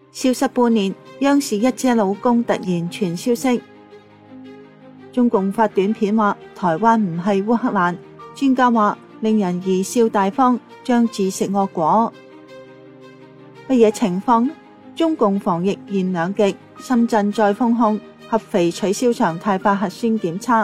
消失半年，央視一姐老公突然傳消息。中共發短片話台灣唔係烏克蘭，專家話令人貽笑大方，將自食惡果。乜嘢情況呢？中共防疫現兩極，深圳再封控，合肥取消常態化核酸檢測。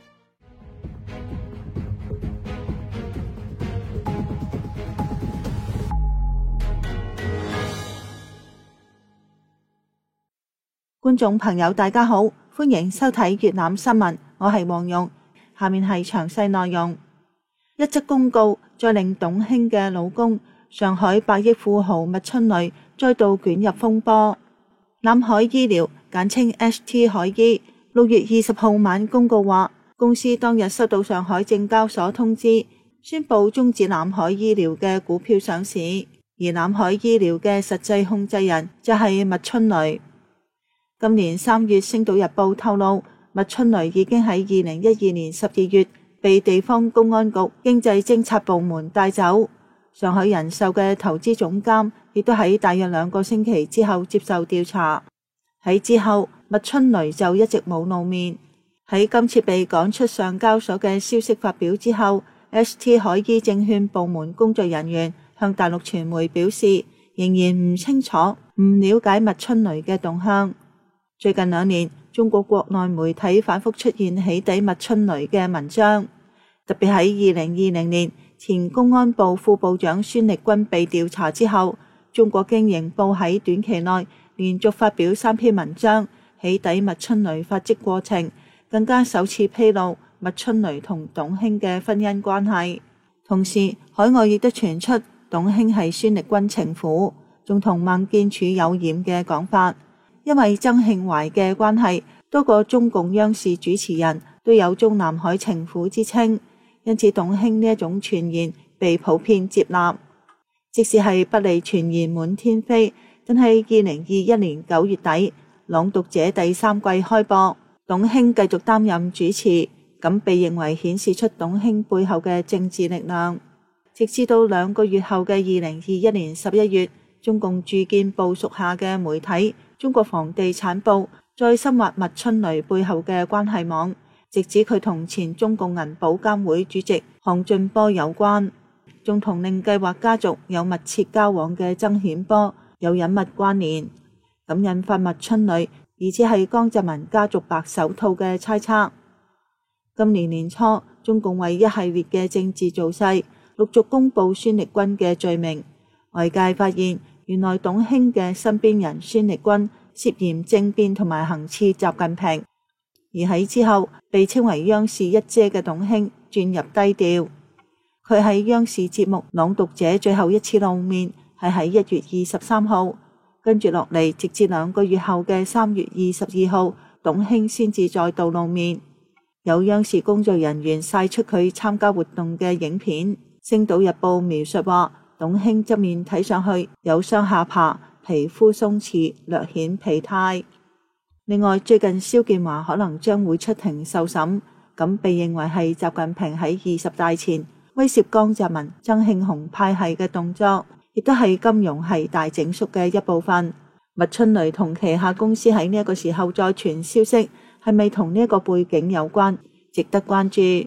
觀眾朋友大家好，歡迎收睇粵覽新聞，我係黃蓉。下面係詳細內容。一則公告再令董卿嘅老公上海百億富豪麥春雷再度捲入風波。南海醫療簡稱 ST 海醫6月20號晚公告話，公司當日收到上海證交所通知，宣布終止南海醫療嘅股票上市，而南海醫療嘅實際控制人就係麥春雷。今年3月，《星島日報》透露，麥春雷已經喺2012年12月被地方公安局經濟偵察部門帶走。上海人壽嘅投資總監亦都喺大約2個星期之後接受調查。喺之後，麥春雷就一直冇露面。喺今次被趕出上交所嘅消息發表之後， ST 海醫證券部門工作人員向大陸傳媒表示，仍然唔清楚、唔了解麥春雷嘅動向。最近2年，中國國內媒體反覆出現起底麥春雷嘅文章，特別喺2020年前公安部副部長孫力軍被調查之後，中國經營報喺短期內連續發表3篇文章，起底麥春雷發跡過程，更加首次披露麥春雷同董卿嘅婚姻關係。同時，海外亦都傳出董卿係孫力軍情婦，仲同孟建柱有染嘅講法。因為曾慶懷嘅關係，多個中共央視主持人都有中南海情婦之稱，因此董卿呢一種傳言被普遍接納。即使係不利傳言滿天飛，但係2021年9月底，《朗讀者》第3季開播，董卿繼續擔任主持，咁被認為顯示出董卿背後嘅政治力量。直至到2個月後嘅2021年11月，中共住建部屬下嘅媒體中國房地產部再深挖麥春雷背後嘅關係網，直指佢同前中共銀保監會主席項俊波有關，仲同令計劃家族有密切交往嘅曾顯波有隱密關聯，咁引發麥春雷疑似係江澤民家族白手套嘅猜測。今年年初，中共為一系列嘅政治造勢，陸續公布孫力軍嘅罪名，外界發現原來董卿嘅身邊人孫力軍涉嫌政變同埋行刺習近平，而喺之後被稱為央視一姐嘅董卿轉入低調。佢喺央視節目《朗讀者》最後一次露面係喺1月23號，跟住落嚟直至2個月後嘅3月22號，董卿先至再度露面。有央視工作人員晒出佢參加活動嘅影片，《星島日報》描述話，董卿側面睇上去有雙下巴，皮膚鬆弛，略顯疲態。另外，最近肖建華可能將會出庭受審，咁被認為係習近平喺20大前威脅江澤民、曾慶紅派系嘅動作，亦都係金融系大整肅嘅一部分。麥春雷同旗下公司喺呢一個時候再傳消息，係咪同呢一個背景有關，值得關注。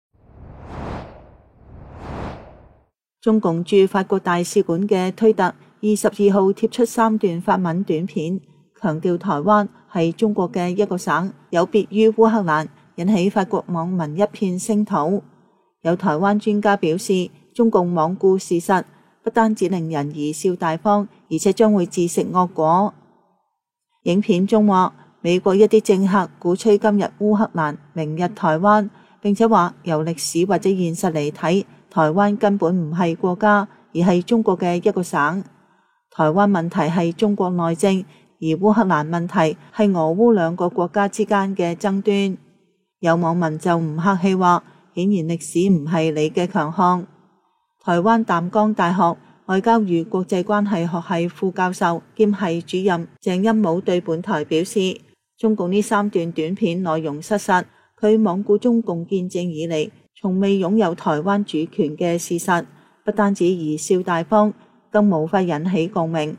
中共駐法國大使館嘅推特22號貼出3段法文短片，強調台灣係中國嘅一個省，有別於烏克蘭，引起法國網民一片聲討。有台灣專家表示，中共罔顧事實，不單只令人貽笑大方，而且將會自食惡果。影片中話，美國一啲政客鼓吹今日烏克蘭，明日台灣，並且話由歷史或者現實嚟睇，台灣根本唔係國家，而係中國嘅一個省。台灣問題係中國內政，而烏克蘭問題係俄烏2個國家之間嘅爭端。有網民就唔客氣話，顯然歷史唔係你嘅強項。台灣淡江大學外交與國際關係學系副教授兼系主任鄭欽武對本台表示，中共呢3段短片內容失實，佢罔顧中共建政以嚟從未擁有台灣主權嘅事實，不單止貽笑大方，更無法引起共鳴。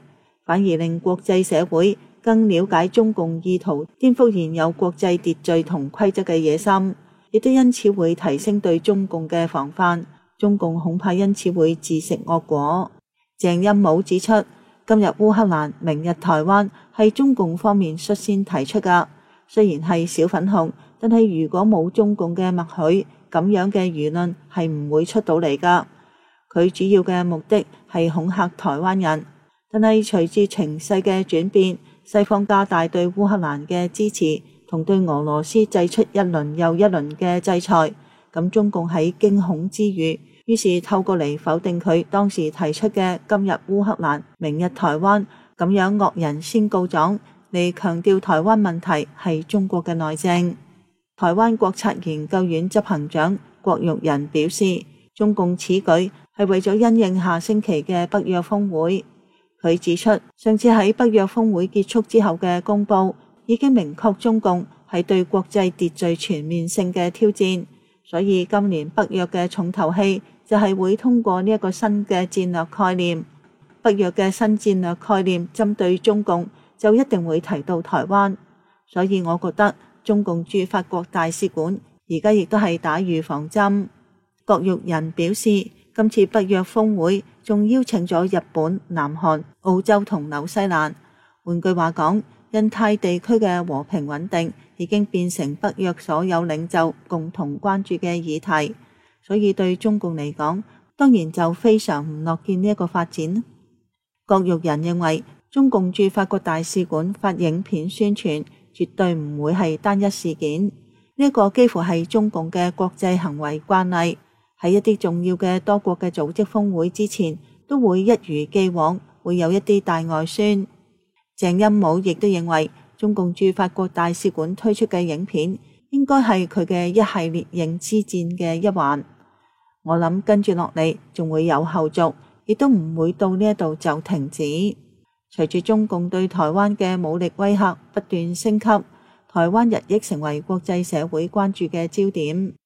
反而令國際社會更了解中共意圖顛覆現有國際秩序同規則嘅野心，亦都因此會提升對中共嘅防範，中共恐怕因此會自食惡果。鄭欽武指出，今日烏克蘭，明日台灣係中共方面率先提出㗎，雖然係小粉紅，但係如果冇中共嘅默許，咁樣嘅輿論係唔會出到嚟㗎。佢主要嘅目的係恐嚇台灣人，但係隨住情勢嘅轉變，西方加大對烏克蘭嘅支持，同對俄羅斯祭出一輪又一輪嘅制裁，咁中共喺驚恐之餘，於是透過嚟否定佢當時提出嘅今日烏克蘭，明日台灣咁樣惡人先告狀，嚟強調台灣問題係中國嘅內政。台灣國策研究院執行長郭玉仁表示，中共此舉係為咗因應下星期嘅北約峰會。佢指出，上次喺北約峰會結束之後嘅公佈已經明確中共係對國際秩序全面性嘅挑戰，所以今年北約嘅重頭戲就係會通過呢一個新嘅戰略概念。北約嘅新戰略概念針對中共就一定會提到台灣，所以我覺得中共駐法國大使館而家亦都係打預防針。郭玉仁表示，今次北約峰會仲邀請咗日本、南韓、澳洲同紐西蘭。換句話講，印太地區嘅和平穩定已經變成北約所有領袖共同關注嘅議題，所以對中共嚟講，當然就非常唔樂見呢一個發展。郭玉仁認為，中共駐法國大使館發影片宣傳絕對唔會係單一事件，呢一個幾乎係中共嘅國際行為慣例。喺一啲重要嘅多國嘅組織峰會之前，都會一如既往會有一啲大外宣。鄭欽武亦都認為，中共駐法國大使館推出嘅影片應該係佢嘅一系列認知戰嘅一環。我諗跟住落嚟仲會有後續，亦都唔會到呢一度就停止。隨住中共對台灣嘅武力威嚇不斷升級，台灣日益成為國際社會關注嘅焦點。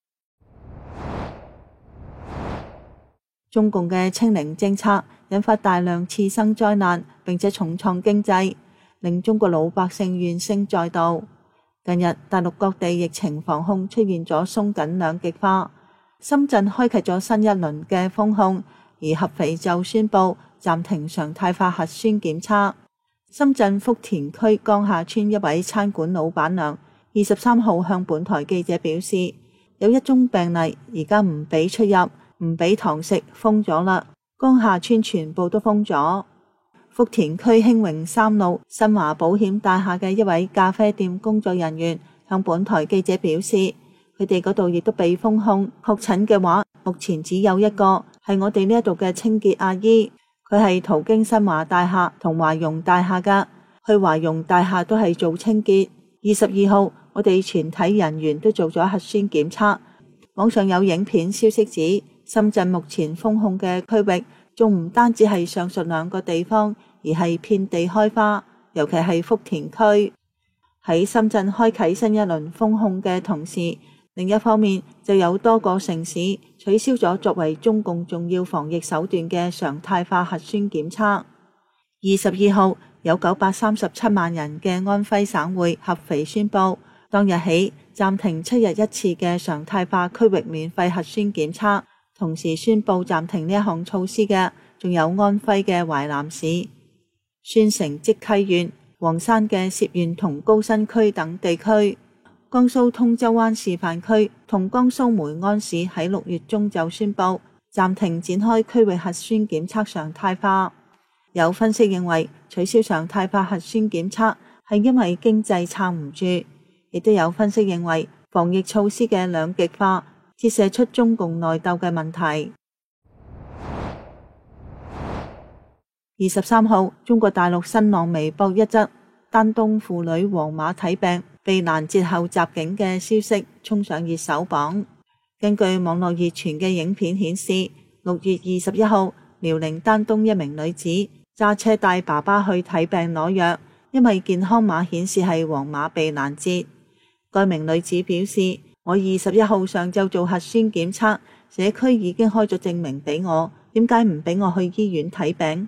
中共嘅清零政策引發大量次生災難，並且重創經濟，令中國老百姓怨聲載道。近日大陸各地疫情防控出現咗鬆緊兩極化，深圳開啟咗新一輪嘅封控，而合肥就宣布暫停常態化核酸檢測。深圳福田區江夏村一位餐館老闆娘23號向本台記者表示，有一宗病例而家唔俾出入，唔俾堂食，封咗啦，江夏村全部都封咗。福田區興榮3路新華保險大廈嘅一位咖啡店工作人員向本台記者表示，佢哋嗰度亦都被封控，確診嘅話目前只有一個，係我哋呢一度嘅清潔阿姨，佢係途經新華大廈同華容大廈噶，去華容大廈都係做清潔。22號我哋全體人員都做咗核酸檢測。網上有影片消息指，深圳目前封控嘅區域仲唔單止係上述兩個地方，而係遍地開花，尤其係福田區。喺深圳開啟新一輪封控嘅同時，另一方面就有多個城市取消咗作為中共重要防疫手段嘅常態化核酸檢測。22號有937萬人嘅安徽省會合肥宣布，當日起暫停7日一次嘅常態化區域免費核酸檢測。同時宣布暫停呢一項措施嘅，仲有安徽嘅淮南市、宣城績溪縣、黃山嘅涉縣同高新區等地區。江蘇通州灣示範區同江蘇梅安市喺6月中就宣布暫停展開區域核酸檢測常態化。有分析認為，取消常態化核酸檢測係因為經濟撐唔住，亦都有分析認為防疫措施嘅兩極化折射出中共內鬥嘅問題。23號，中國大陸新浪微博一則丹東婦女黃碼睇病被攔截後襲警嘅消息衝上熱搜榜。根據網絡熱傳嘅影片顯示，6月21號，遼寧丹東一名女子揸車帶爸爸去睇病攞藥，因為健康碼顯示係黃碼被攔截。該名女子表示，我21號上晝做核酸檢測，社區已經開咗證明俾我，點解唔俾我去醫院睇病？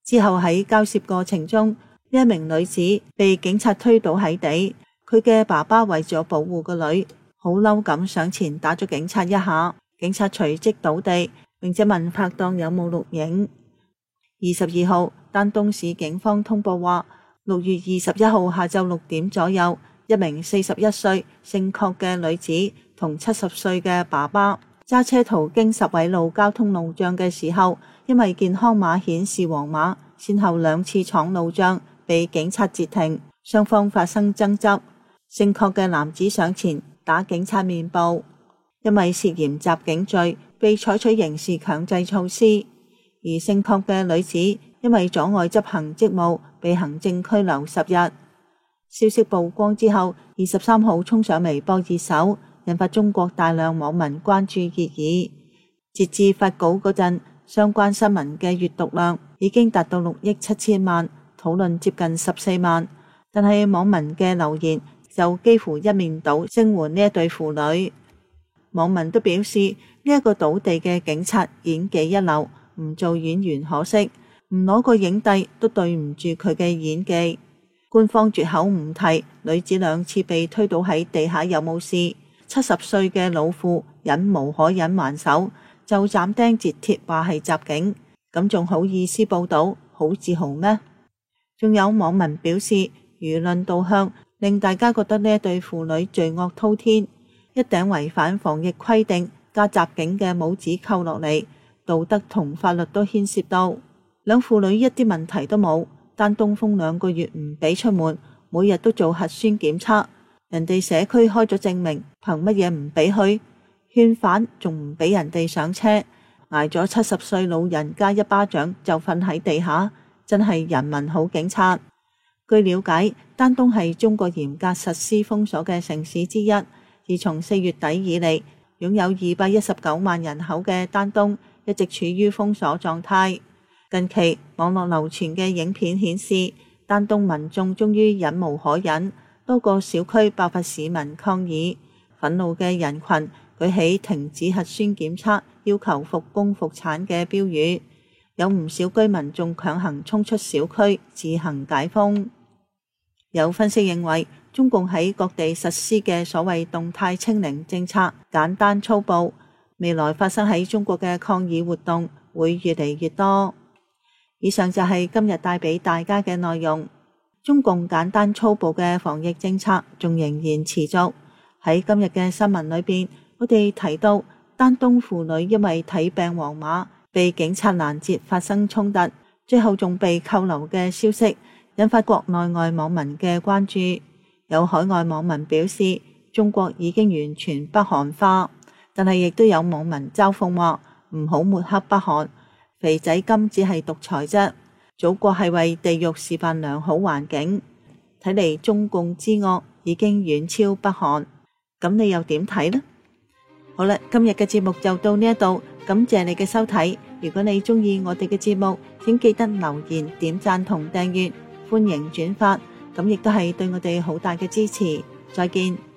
之後喺交涉過程中，呢一名女子被警察推倒喺地，佢嘅爸爸為咗保護個女，好嬲咁上前打咗警察一下，警察隨即倒地，並且問拍檔有冇錄影。22號，丹東市警方通報話，6月21號下晝6點左右，一名41歲姓郝嘅女子同70歲嘅爸爸揸車途經十位路交通路障嘅時候，因為健康碼顯示黃碼，先後2次闖路障，被警察截停，雙方發生爭執。姓郝嘅男子上前打警察面部，因為涉嫌襲警罪被採取刑事強制措施。而姓郝嘅女子因為阻礙執行職務被行政拘留10日。消息曝光之後，23號衝上微博熱搜，引發中國大量網民關注熱議。截至發稿嗰陣，相關新聞嘅閱讀量已經達到6億7千萬，討論接近14萬，但係網民嘅留言就幾乎一面倒聲援呢一對父女。網民都表示呢一個倒地嘅警察演技一流，唔做演員可惜，唔攞個影帝都對唔住佢嘅演技。官方絕口唔提女子2次被推倒喺地下有冇事，70歲嘅老婦忍無可忍還手，就斬釘截鐵話係襲警，咁仲好意思報道，好自豪咩？仲有網民表示，輿論導向令大家覺得呢一對父女罪惡滔天，一頂違反防疫規定加襲警嘅帽子扣落嚟，道德同法律都牽涉到。兩父女一啲問題都冇，丹東封2個月唔俾出門，每日都做核酸檢測，人哋社區開咗證明，憑乜嘢唔俾去？勸返仲唔俾人哋上車，挨咗70歲老人家一巴掌就瞓喺地下，真係人民好警察。據了解，丹東係中國嚴格實施封鎖嘅城市之一。自從4月底以嚟，擁有219萬人口嘅丹東一直處於封鎖狀態。近期網絡流傳嘅影片顯示，丹東民眾終於忍無可忍，多個小區爆發市民抗議，憤怒嘅人群舉起停止核酸檢測、要求復工復產嘅標語，有唔少居民仲強行衝出小區自行解封。有分析認為，中共喺各地實施嘅所謂動態清零政策簡單粗暴，未來發生喺中國嘅抗議活動會越嚟越多。以上就係今日帶俾大家嘅內容。中共簡單粗暴嘅防疫政策仲仍然持續。喺今日嘅新聞裏邊，我哋提到丹東父女因為睇病黃碼被警察攔截發生衝突，最後仲被扣留嘅消息，引發國內外網民嘅關注。有海外網民表示，中國已經完全北韓化，但係亦都有網民嘲諷話唔好抹黑北韓，肥仔金只係獨裁啫，祖國係為地獄示範良好環境。睇嚟中共之惡已經遠超北韓，咁你又點睇呢？好啦，今日嘅節目就到呢一度，感謝你嘅收睇。如果你鍾意我哋嘅節目，請記得留言、點讚同訂閱，歡迎轉發，咁亦都係對我哋好大嘅支持。再見。